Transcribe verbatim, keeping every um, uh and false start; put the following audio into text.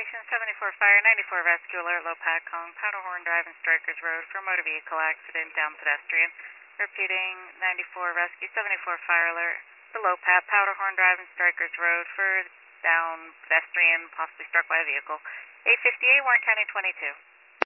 Station seventy-four Fire, ninety-four Rescue Alert, Low Kong, Powderhorn Drive and Strikers Road for motor vehicle accident, down pedestrian. Repeating, ninety-four Rescue, seventy-four Fire Alert, below Pat, Powderhorn Drive and Strikers Road for down pedestrian, possibly struck by a vehicle. eight fifty-eight, Warren County twenty-two.